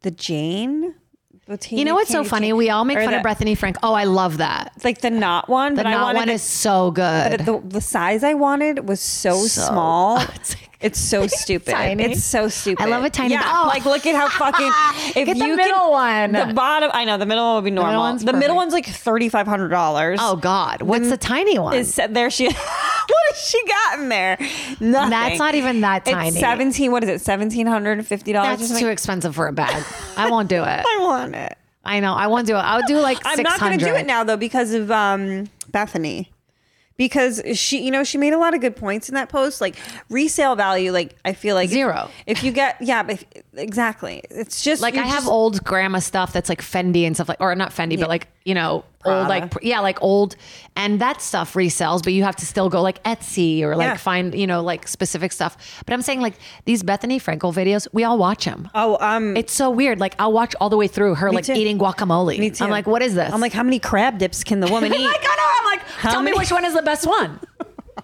Jane. Bottega You know what's so candy funny? Jane. We all make Or fun of the- Bethany Frank. Oh, I love that. It's like the knot one. The but I knot wanted one it- is so good. But the size I wanted was so small. It's so stupid. tiny. It's so stupid. I love a tiny- Yeah, Oh. like look at how fucking. If Get the you middle one. The bottom. I know the middle one would be normal. one's The middle perfect. one's like $3,500. Oh God, what's the tiny one? Is there she? What has she got in there? Nothing. That's not even that tiny. It's 17. What is it? $1,750. That's too expensive for a bag. I won't do it. I want it. I know. I won't do it. I would do like 600. I'm not going to do it now though because of Bethany. Because she made a lot of good points in that post. Like resale value, like I feel like Zero. If you get, but exactly. It's just Like you're I have just- old grandma stuff that's like Fendi and stuff like, or not Fendi, but like, old, like, like old. And that stuff resells, but you have to still go like Etsy or like find, like specific stuff. But I'm saying like these Bethany Frankel videos, we all watch them. Oh, It's so weird. Like I'll watch all the way through her like too. eating guacamole. Me too. I'm like, what is this? I'm like, how many crab dips can the woman eat? I'm like, tell me many- which one is the best one.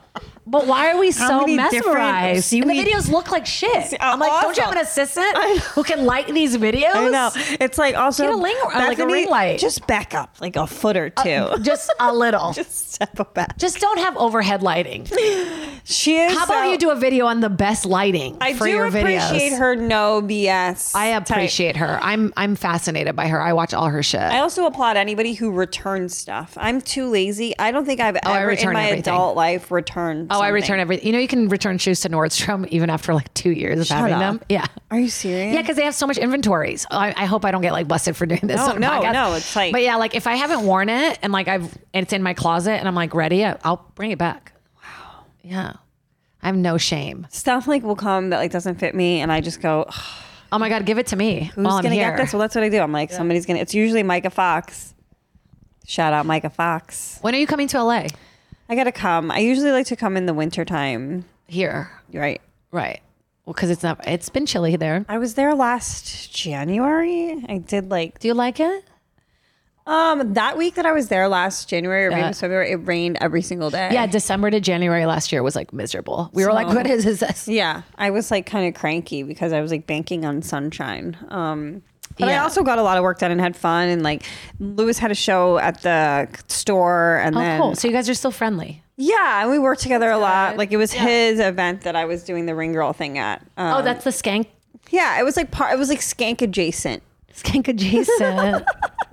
But why are we so many different mesmerized? And the seaweed- videos look like shit. I'm like, don't you have an assistant who can light these videos? I know. It's like also Get a like a ring light. Just back up like a foot or two. Just a little. Just step back. Just don't have overhead lighting. She is. How about you do a video on the best lighting I for do your appreciate videos? her no BS. I type. appreciate her. I'm fascinated by her. I watch all her shit. I also applaud anybody who returns stuff. I'm too lazy. I don't think I've I ever in return my everything. adult life returned. I something. return everything. You know, you can return shoes to Nordstrom even after like 2 years of having up. them. Yeah. Are you serious? Yeah, because they have so much inventories. I hope I don't get like busted for doing this. No, on a no, podcast. no, it's like- but yeah, like if I haven't worn it and like it's in my closet and I'm like ready, I'll bring it back. Wow. Yeah. I have no shame. Stuff like will come that like doesn't fit me, and I just go, "Ugh, Oh my God, give it to me who's while I'm gonna here. get this? Well, that's what I do. I'm like, somebody's gonna. It's usually Micah Fox. Shout out Micah Fox. When are you coming to LA? I gotta come. I usually like to come in the wintertime. Here. You're right. Right. Well, because it's been chilly there. I was there last January. I did like Do you like it? that week that I was there last January or maybe Yeah. it was February. It rained every single day. Yeah, December to January last year was like miserable. We were like, what is this? Yeah, I was like kind of cranky because I was like banking on sunshine. But I Yeah. also got a lot of work done and had fun. And like Lewis had a show at the store, and Oh, then cool. So you guys are still friendly. yeah, and we worked together a lot. Like it was his event that I was doing the Ring Girl thing at. Oh, that's the skank yeah. It was like it was like skank adjacent. skank adjacent.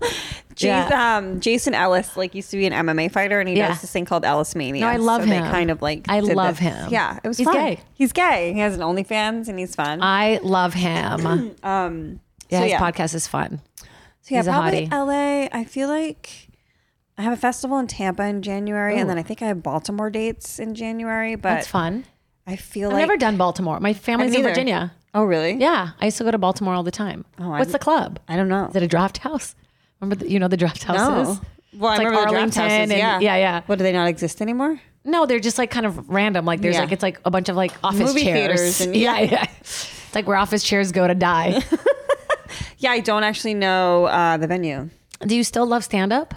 Jason Ellis like used to be an MMA fighter, and he Yeah. does this thing called Ellis Mania. No, I love so him. They kind of like I did love this. him. Yeah, it was He's fun. gay. He's gay. He has an OnlyFans, and he's fun. I love him. Yeah, so his yeah. podcast is fun. So yeah, He's a probably hottie. LA. I feel like I have a festival in Tampa in January, and then I think I have Baltimore dates in January. But That's fun. I feel I've like never done Baltimore. My family's in neither. Virginia. Oh, really? Yeah, I used to go to Baltimore all the time. What's the club? I don't know. Is it a draft house? Remember, you know the draft houses? No. Well, I It's like remember the draft Arlington houses. and- yeah. What, do they not exist anymore? No, they're just like kind of random. Like there's Yeah. like it's like a bunch of like office Movie chairs. theaters and- yeah. It's like where office chairs go to die. Yeah, I don't actually know the venue. Do you still love stand up?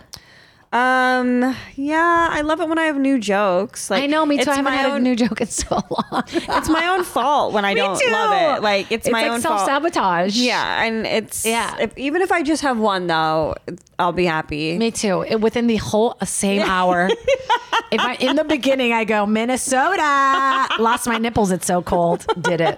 Yeah, I love it when I have new jokes. Like I know, me too. it's I haven't my had own- a new joke in so long. It's my own fault when I don't too. love it. Like it's my like own fault. self-sabotage. Yeah, and it's Yeah. Even if I just have one though, I'll be happy. Me too. Within the whole same hour. If I in the beginning I go Minnesota, lost my nipples. It's so cold. Did it?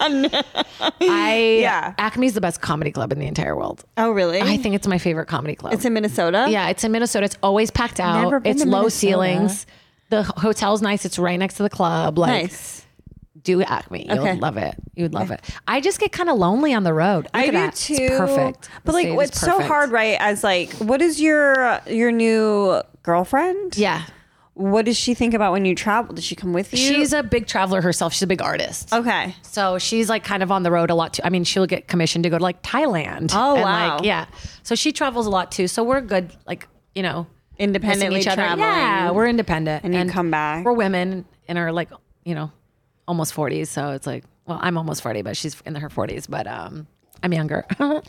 Yeah. Acme's the best comedy club in the entire world. Oh, really? I think it's my favorite comedy club. it's in Minnesota. Yeah, it's in Minnesota. It's always packed out. Never been It's to low Minnesota. ceilings. The hotel's nice. It's right next to the club. Like, Nice. do Acme. You'll Okay. love it. You'd love it. I just get kind of lonely on the road. Look I at do that. too. It's perfect. But The like, stage is it's so perfect. hard, right? As like, what is your new girlfriend? Yeah. What does she think about when you travel? Does she come with you? She's a big traveler herself. She's a big artist. okay. So she's like kind of on the road a lot too. I mean, she'll get commissioned to go to like Thailand. Oh, and wow. Like, yeah. So she travels a lot too. So we're good, like, you know, Independently missing each other. traveling. Yeah, we're independent. And you come back. We're women in our like, you know, almost 40s. So it's like, well, I'm almost 40, but she's in her 40s. But I'm younger.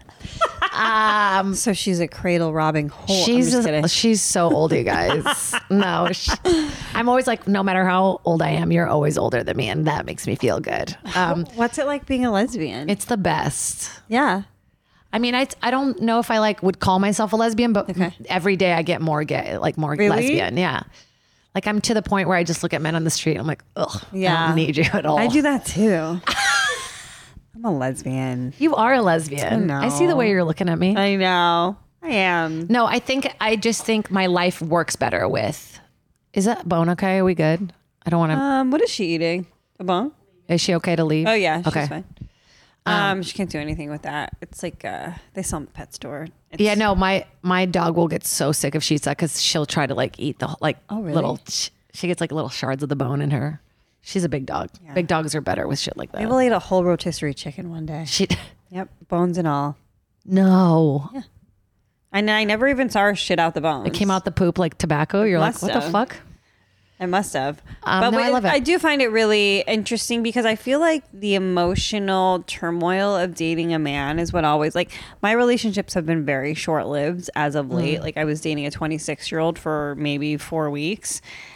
So she's a cradle robbing whore. She's so old, you guys. No, I'm always like, no matter how old I am, you're always older than me, and that makes me feel good. What's it like being a lesbian? It's the best. yeah. I mean, I don't know if I like would call myself a lesbian, but Okay. every day I get more gay, like more Really? lesbian. Yeah. Like I'm to the point where I just look at men on the street. And I'm like, ugh, I Yeah. don't need you at all. I do that too. I'm a lesbian. You are a lesbian. I I see the way you're looking at me. I know. I am. No, I just think my life works better with. Is that bone okay? Are we good? I don't want to. What is she eating? A bone? Is she okay to leave? Oh yeah, she's Okay. fine. She can't do anything with that. It's like they sell them at the pet store. It's, Yeah, no, my dog will get so sick if she eats that because she'll try to like eat the like really? little. She gets like little shards of the bone in her. She's a big dog. Big dogs are better with shit like that. I will eat a whole rotisserie chicken one day. She Yep, bones and all. no. And I never even saw her shit out the bones. It came out the poop like tobacco. You're like, must what the have. fuck? I must have. No, I love it. I do find it really interesting because I feel like the emotional turmoil of dating a man is what always like my relationships have been very short lived as of late. Like I was dating a 26-year-old for maybe 4 weeks.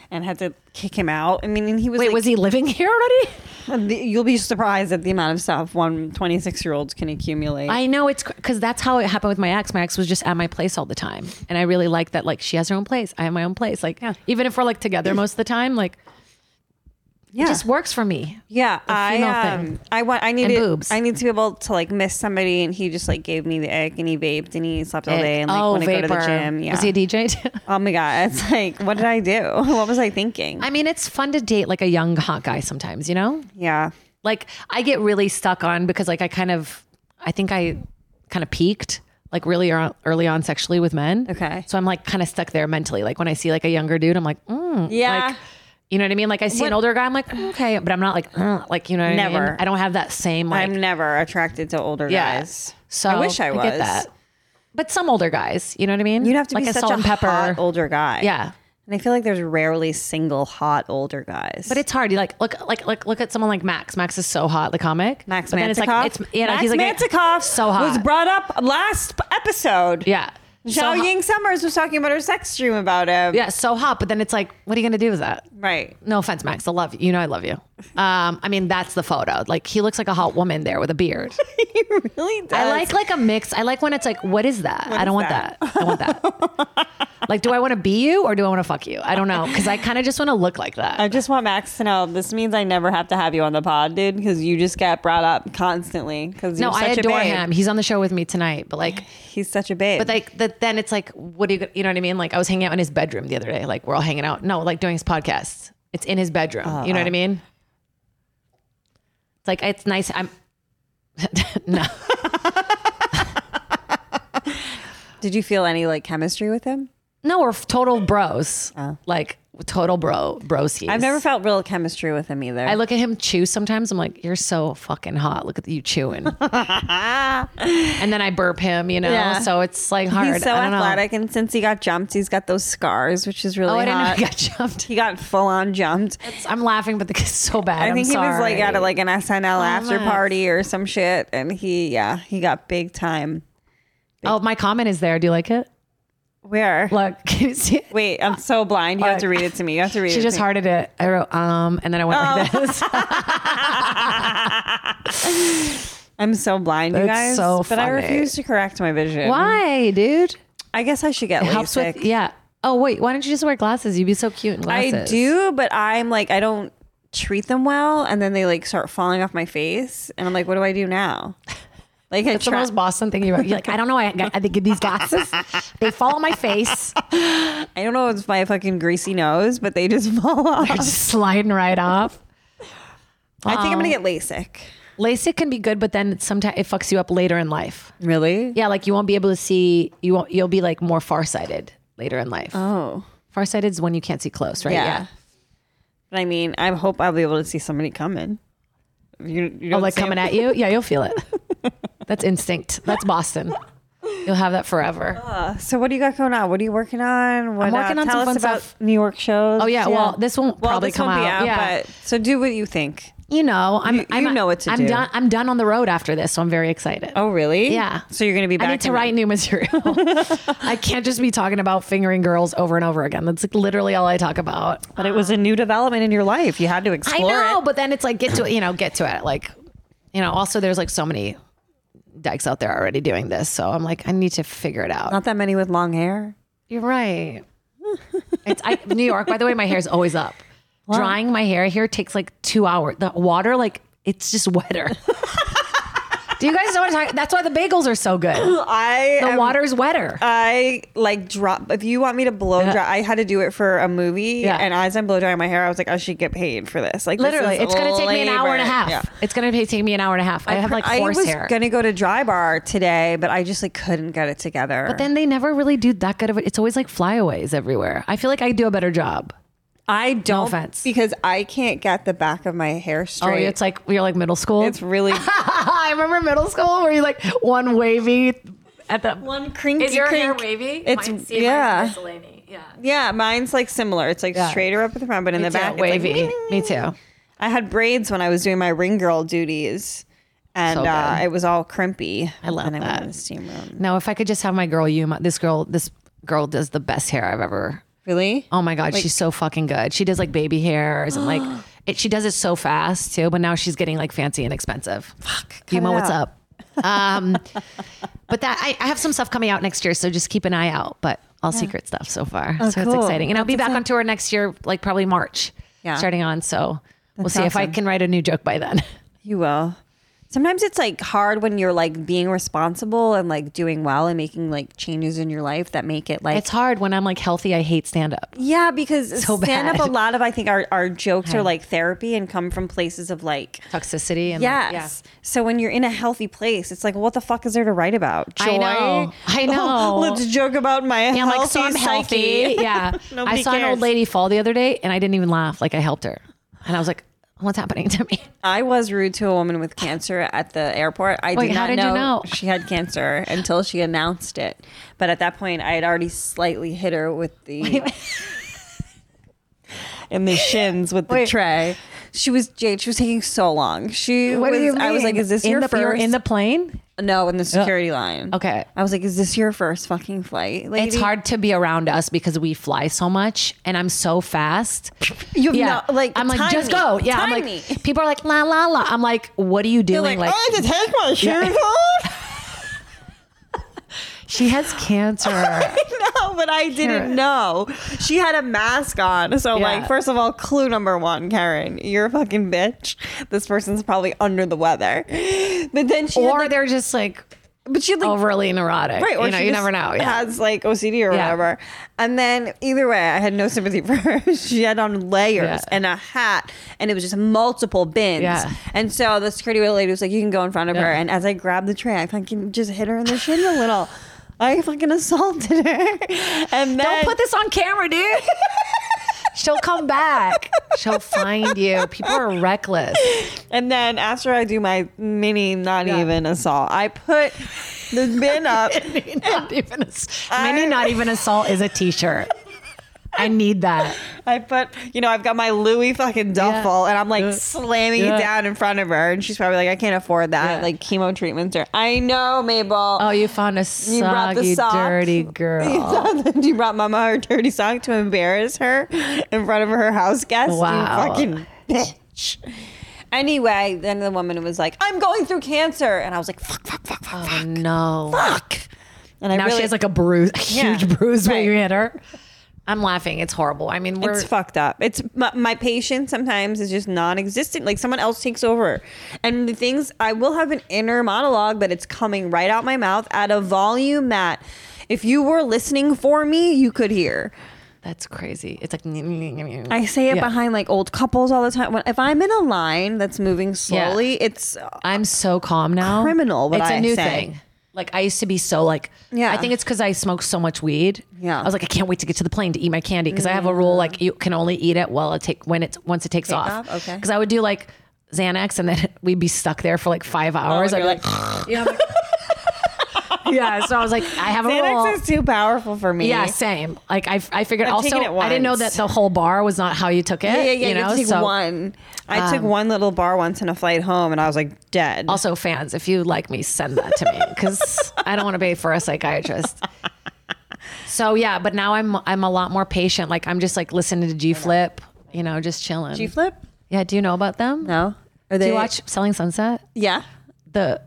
and had to kick him out. I mean, and he was Wait, like, was he living here already? You'll be surprised at the amount of stuff 26-year-olds can accumulate. I know, it's because that's how it happened with my ex. My ex was just at my place all the time. And I really like that. Like, she has her own place. I have my own place. Like, even if we're like together most of the time, like, it just works for me. Yeah, I needed boobs. I need to be able to like miss somebody, and he just like gave me the ick, and he vaped, and he slept all day, and like when I go to the gym. Yeah. Was he a DJ too? Oh my god, it's like, what did I do? What was I thinking? I mean, it's fun to date like a young hot guy sometimes, you know? Yeah. Like, I get really stuck on because like I think I kind of peaked like really early on sexually with men. Okay. So I'm like kind of stuck there mentally. Like when I see like a younger dude, I'm like, Yeah. like, you know what I mean? Like I see an older guy, I'm like, okay, but I'm not like, like, you know what I mean? Never. I don't have that same like, I'm never attracted to older guys. So I wish I was. get that. But some older guys, you know what I mean? You'd have to like be a such salt a and pepper. hot older guy. Yeah. And I feel like there's rarely single hot older guys. But it's hard. You like look at someone like Max. Max is so hot, the comic. Max But then Mantzikoff. it's like it's Max he's like Mantzikoff so hot. was brought up last episode. Yeah. Zhao So hot. Ying Summers was talking about her sex stream about him. Yeah, so hot. But then it's like, what are you gonna do with that? Right. No offense, Max. I love you. You know I love you. I mean, that's the photo. Like he looks like a hot woman there with a beard. He really does. I like a mix. I like when it's like, what is that? I don't want that. I want that. Like, do I want to be you or do I want to fuck you? I don't know. Because I kind of just want to look like that. I just want Max to know this means I never have to have you on the pod, dude, because you just get brought up constantly. Because No, I such a adore babe. him. He's on the show with me tonight. But like, He's such a babe. but like, then it's like, what do you know what I mean? Like, I was hanging out in his bedroom the other day. Like, we're all hanging out. No, like doing his podcast. It's in his bedroom. You know what I mean? It's like, it's nice. I'm no. Did you feel any like chemistry with him? No, we're total bros. Like total broskies. I've never felt real chemistry with him either. I look at him chew sometimes. I'm like, you're so fucking hot. Look at you chewing. And then I burp him, you know? Yeah. So it's like hard. He's so I don't athletic, and since he got jumped, he's got those scars, which is really know. Oh, I didn't know hot. he got jumped. He got full on jumped. I'm laughing, but the kid's so bad. I think he was like at a like an SNL after Max. party or some shit, and he got big time. Oh, my comment is there. Do you like it? Where? Look, can you see it? Wait, I'm so blind. You have to read it to me. You have to read it. She just to me. hearted it. I wrote, and then I went like this. I'm so blind, you It's guys. so but I funny. refuse to correct my vision. Why, dude? I guess I should get It LASIK. helps with, yeah. Oh, wait, why don't you just wear glasses? You'd be so cute in glasses. I do, but I'm like, I don't treat them well, and then they like start falling off my face, and I'm like, what do I do now? Like, It's the most Boston thing. You're like, I don't know. I get these glasses. They fall on my face. I don't know if it's my fucking greasy nose, but they just fall off. They're just sliding right off. I think I'm gonna get LASIK. LASIK can be good, but then sometimes it fucks you up later in life. Really? Yeah, like you won't be able to see. You'll be like more farsighted later in life. Oh, Farsighted is when you can't see close, right? yeah. But I mean, I hope I'll be able to see somebody coming. You Oh, don't like see coming them? at you? Yeah, you'll feel it. That's instinct. That's Boston. You'll have that forever. So what do you got going on? What are you working on? What, I'm working on tell some us fun about stuff. New York shows. Oh yeah, well this won't probably this come won't be out. Yeah, but so do what you think. you know, You know what to I'm do. done. I'm done on the road after this, so I'm very excited. Oh really? Yeah. So you're gonna be back. I need to in- write new material. I can't just be talking about fingering girls over and over again. That's like literally all I talk about. But it was a new development in your life. You had to I explore know, it. but then it's like get to it. Like, you know, also there's like so many dykes out there already doing this, so I'm like, I need to figure it out. Not that many with long hair. You're right. New York, by the way, my hair is always up. Drying my hair here takes like 2 hours. The water, like, it's just wetter. Do you guys know what I'm talking? That's why the bagels are so good. The water's wetter. I like drop. If you want me to blow dry, I had to do it for a movie. Yeah. And as I'm blow drying my hair, I was like, I should get paid for this. Like Literally, this is it's going to take me an hour and a labor. half. Yeah. It's going to take me an hour and a half. I have like horse I was hair. gonna go to Dry Bar today, but I just like couldn't get it together. But then they never really do that good of it. It's always like flyaways everywhere. I feel like I do a better job. I don't, offense. because I can't get the back of my hair Oh, straight. it's like you're like middle school. It's really I remember middle school where you like one wavy at the one crinky. Is your hair crink. wavy? It's Mine's- see, yeah. mine's miscellany. Yeah. Yeah, mine's like similar. It's like Yeah. straighter up at the front, but in the back, wavy. It's like, Me too. I had braids when I was doing my ring girl duties, and So good. it was all crimpy. I love and I went that. in the steam room. No, if I could just have my girl, this girl does the best hair I've ever Really? Oh my God, she's so fucking good. She does like baby hairs and like she does it so fast too. But now she's getting like fancy and expensive. Fuck. You know what's up. But that I have some stuff coming out next year, so just keep an eye out. But all secret stuff so far, so cool. it's exciting. And I'll be back on tour next year, like probably March, starting on. So we'll see if I can write a new joke by then. You will. Sometimes it's like hard when you're like being responsible and like doing well and making like changes in your life that make it like It's hard when I'm like healthy. I hate stand up. yeah, because So stand up, bad. a lot of I think our jokes are like therapy and come from places of like Toxicity and yes. So when you're in a healthy place, it's like what the fuck is there to write about? Joy? I know. Let's joke about my Yeah, I'm healthy like, so I'm healthy. psyche. Yeah. Nobody I saw an cares. old lady fall the other day and I didn't even laugh. Like I helped her. And I was like, what's happening to me? I was rude to a woman with cancer at the airport. I Wait, did how not did you know? she had cancer until she announced it. But at that point, I had already slightly hit her with the in the shins with the tray. She was Jade. She was taking so long. I was like, "Is this your You were first?" in the plane? No, in the security line. Okay. I was like, "Is this your first fucking flight, lady?" It's hard to be around us because we fly so much and I'm so fast. You've Yeah. no, like I'm like, time just me. go. Yeah. I'm Time like, me. people are like, la, la, la. I'm like, what are you They're doing? like, I have to take my shoes off. She has cancer. No, but I didn't know. She had a mask on. So, Yeah. like, first of all, clue number one, Karen, you're a fucking bitch. This person's probably under the weather. But then she had, Or like, they're just like but she had, like, overly neurotic. right, or You know, she you just never know. Yeah. has like OCD or Yeah. whatever. And then either way, I had no sympathy for her. She had on layers Yeah. and a hat, and it was just multiple bins. Yeah. And so the security lady was like, "You can go in front of her." And as I grabbed the tray, I fucking just hit her in the shin a little. I fucking assaulted her. And then Don't put this on camera, dude. She'll come back. She'll find you. People are reckless. And then after I do my mini, not even assault, I put the bin up. Mini not even assault is a t-shirt. I need that. I put, I've got my Louis fucking duffel, and I'm like slamming it down in front of her, and she's probably like, I can't afford that. Yeah. Like chemo treatments are. I know, Mabel. Oh, you found a You brought the soggy, sock. dirty girl. You brought Mama her dirty sock to embarrass her in front of her house guests. Wow. You fucking bitch. Anyway, then the woman was like, "I'm going through cancer," and I was like, "Fuck." Oh, no. And I Now really, she has like a bruise, a huge Yeah. bruise where Right. you hit her. I'm laughing. It's horrible. I mean, it's fucked up. It's my patience sometimes is just non-existent. Like someone else takes over, and the things I will have an inner monologue, but it's coming right out my mouth at a volume that if you were listening for me, you could hear. That's crazy. It's like I say it Yeah. behind like old couples all the time. If I'm in a line that's moving slowly, it's I'm so calm now. Criminal, what It's I a new say. thing. Like I used to be so like, Yeah. I think it's because I smoke so much weed. Yeah. I was like, I can't wait to get to the plane to eat my candy because I have a rule like you can only eat it once it takes off. Okay. Because I would do like Xanax and then we'd be stuck there for like 5 hours. and I'd be you're like, you know, yeah. So I was like, I have a rule. Xanax is too powerful for me. Yeah, same. Like I figured I've also taken it I didn't know once. that the whole bar was not how you took it. Yeah. You know, have to take so one. I took one little bar once in a flight home, and I was like dead. also fans, if you like me, send that to me because I don't want to pay for a psychiatrist. So yeah, but now I'm a lot more patient. Like I'm just like listening to G Flip, you know, just chilling. G Flip? Yeah, do you know about them? No. Are Do they you watch Selling Sunset? Yeah. The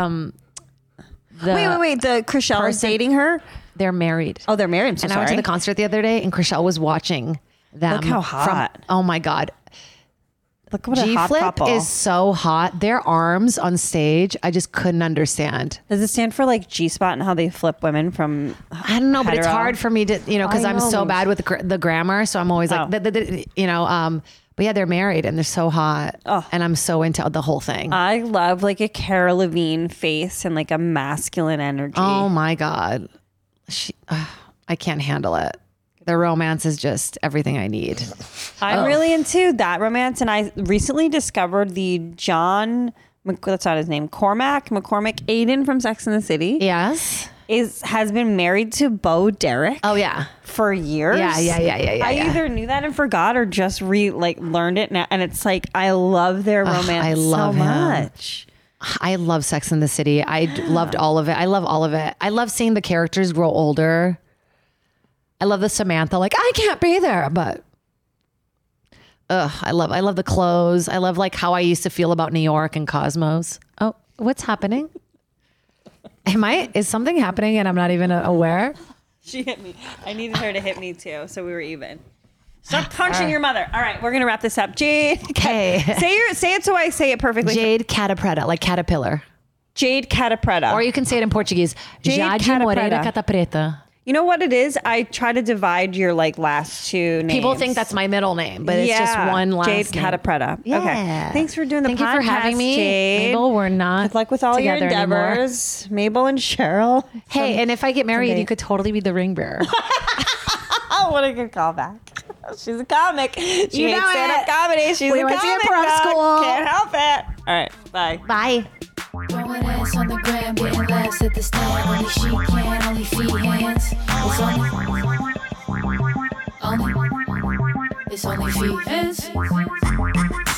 Wait. The Chrishell's dating her. They're married. Oh, they're married. I'm so and sorry. I went to the concert the other day, and Chrishell was watching them. Look how hot. oh my god. Look what a G hot Flip couple. is so hot. Their arms on stage, I just couldn't understand. Does it stand for like G spot and how they flip women from? I don't know, but it's hetero? hard for me to, because I I'm so know. bad with the grammar. So I'm always like, Oh. but yeah, they're married and they're so hot. Oh. And I'm so into the whole thing. I love like a Cara Levine face and like a masculine energy. Oh my God. I can't handle it. The romance is just everything I need. I'm really into that romance, and I recently discovered the that's not his name, McCormack Aiden from Sex and the City Yes. has been married to Bo Derek Oh yeah. for years. Yeah. I either knew that and forgot or just learned it now, and it's like I love their romance I love so him. much. I love Sex and the City. Loved all of it. I love all of it. I love seeing the characters grow older. I love the Samantha, like, I can't be there, but I love the clothes. I love like how I used to feel about New York and Cosmos. Oh, what's happening? Is something happening and I'm not even aware? She hit me. I needed her to hit me too, so we were even. Stop punching your mother. All right, we're gonna wrap this up. Jade, Hey. say it so I say it perfectly. Jade Catapreta, like caterpillar. Jade Catapreta. Or you can say it in Portuguese. Jade Jade Moreira Catapreta. Catapreta. You know what it is? I try to divide your like last two names. People think that's my middle name, but it's just one last Jade name. Catapreta. Yeah. Okay. Thanks for doing the Thank podcast, you for having me. Jade. Mabel, we're not Good luck with all your together anymore. endeavors. Mabel and Cheryl. Hey, and if I get married, someday. you could totally be the ring bearer. Oh, what a good callback. She's a comic. She hates know stand-up it. comedy. She's We a went comic. to improv dog. school. Can't help it. All right. Bye. Bye. Throwing ass on the gram, getting laughs at the stand. Only she can, only feet, hands. It's only feet, hands.